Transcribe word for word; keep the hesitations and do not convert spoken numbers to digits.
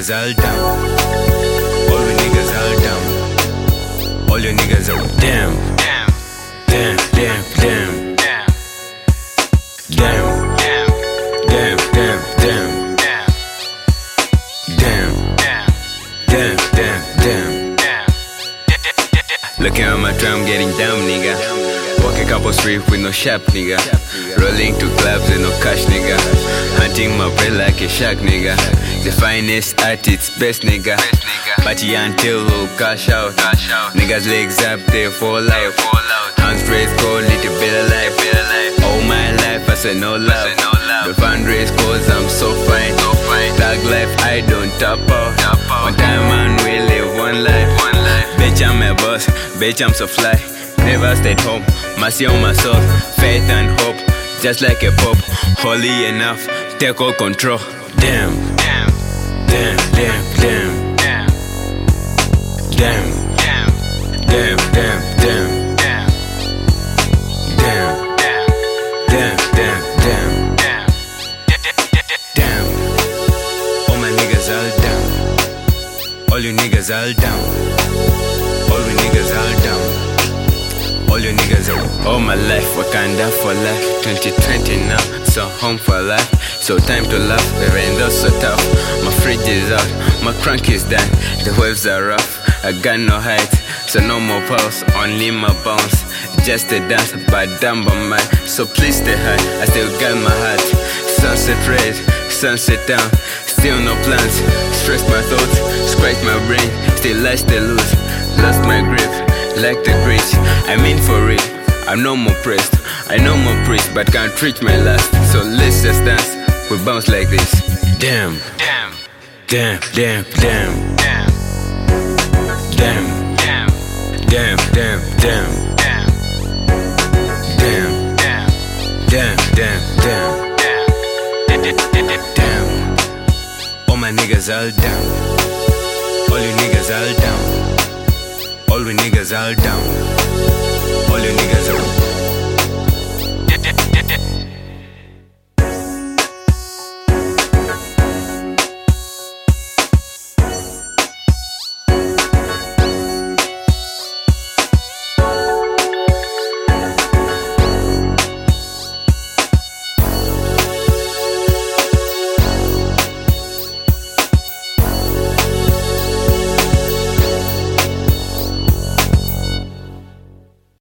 niggas all down. All we niggas all down. All your niggas are damn. Damn, damn, damn, damn. Damn, damn, damn, damn, damn. Damn, damn, damn, damn. Looking at my drum, getting down, nigga. Walking couple streets with no shop, nigga. Rolling to clubs with no cash, nigga. Hunting my bread like a shark, nigga. The finest at its best, nigga. Party until we cash out. Niggas legs up, they fall out. Hands raised, go little bit of life. All my life I said no love. The fun race cause I'm so fine. Thug life I don't top out. One time man we live one life. Bitch I'm a boss, bitch I'm so fly. Never stayed home, mercy on my soul. Faith and hope, just like a pop. Holy enough, take all control. Damn, damn, damn, damn, damn. Damn, damn, damn, damn, damn. Damn, damn, damn, damn. Damn, all my niggas all down. All you niggas all down. All we niggas all down. All your niggas are all my life, Wakanda for life. Twenty twenty now, so home for life. So time to laugh, the rain's so tough. My fridge is out, my crank is down. The waves are rough, I got no height, so no more pulse, only my bounce. Just a dance, but down by mine. So please stay high, I still got my heart. Sunset rays, sunset down. Still no plans, stress my thoughts, scratch my brain. Still I still lose, lost my grip, like the great. I'm in for it, I'm no more pressed. I no more priest, but can't reach my last. So let's just dance, we bounce like this. Damn, damn, damn, damn, damn. Damn, damn, damn, damn, damn. Damn, damn, damn, damn. Damn, all my niggas all down. All you niggas all down. All we niggas all down.